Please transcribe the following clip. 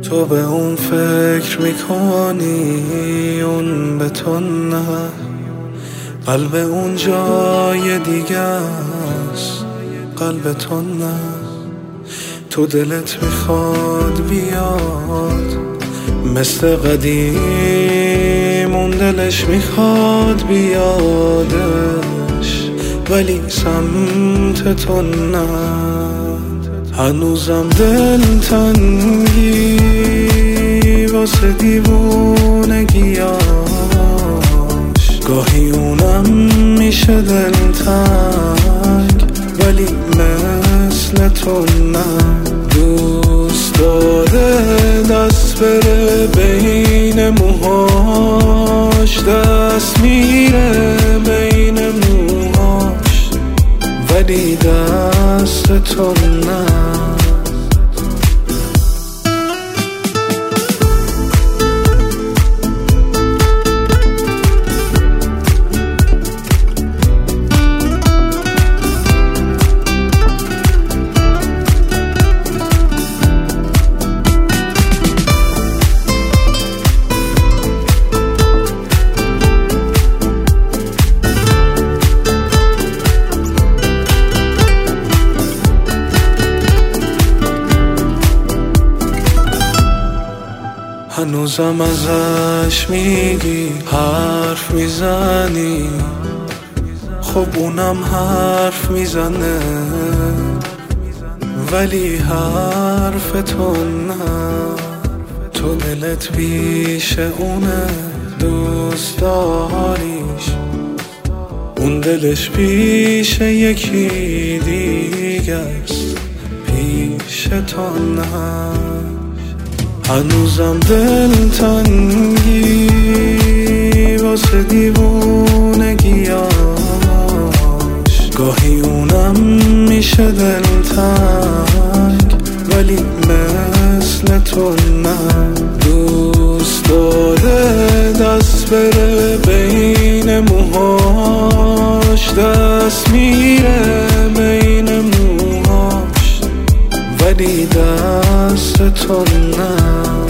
تو به اون فکر میکنی، اون به تو نه. قلب اون جای دیگه است، قلب تو نه. تو دلت میخواد بیاد مثل قدیم، اون دلش میخواد بیادش، ولی سمت تو نه. هنوزم دل تنگی واسه دیوونگیاش، گاهی اونم میشه دل تنگ، ولی مثل تو نه. دوست داره دست بره بین موهاش، دست میره بین موهاش، ولی دست تو نه. هنوزم ازش میگی، حرف میزنی، خب اونم حرف میزنه، ولی حرف تو نه. تو دلت پیش اونه، دوست داریش، اون دلش پیش یکی دیگه است، پیش تو نه. هنوزم دل تنگی واسه دیوونگیاش، گاهی اونم میشه دل تنگ، ولی مثل تو نه. دوست داره دست بره بین موهاش، دست میره بین موهاش، ولی دست تو نه.